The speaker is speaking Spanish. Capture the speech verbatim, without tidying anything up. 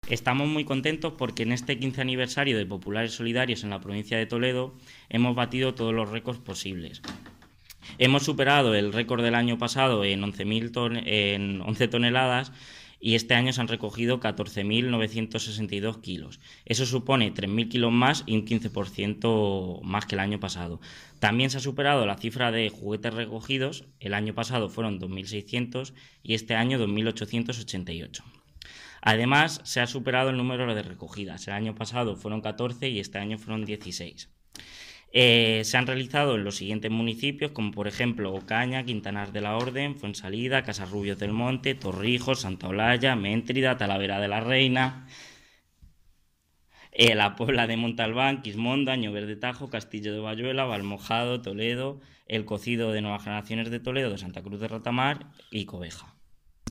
Estamos muy contentos porque en este quince aniversario de Populares Solidarios en la provincia de Toledo hemos batido todos los récords posibles. Hemos superado el récord del año pasado en once mil ton en once toneladas y este año se han recogido catorce mil novecientos sesenta y dos kilos. Eso supone tres mil kilos más y un quince por ciento más que el año pasado. También se ha superado la cifra de juguetes recogidos. El año pasado fueron dos mil seiscientos y este año dos mil ochocientos ochenta y ocho. Además, se ha superado el número de recogidas. El año pasado fueron catorce y este año fueron dieciséis. Eh, se han realizado en los siguientes municipios, como por ejemplo Ocaña, Quintanar de la Orden, Fuensalida, Casarrubios del Monte, Torrijos, Santa Olalla, Méntrida, Talavera de la Reina, eh, la Puebla de Montalbán, Quismonda, Ñover de Tajo, Castillo de Bayuela, Valmojado, Toledo, el Cocido de Nuevas Generaciones de Toledo, de Santa Cruz de Ratamar y Cobeja.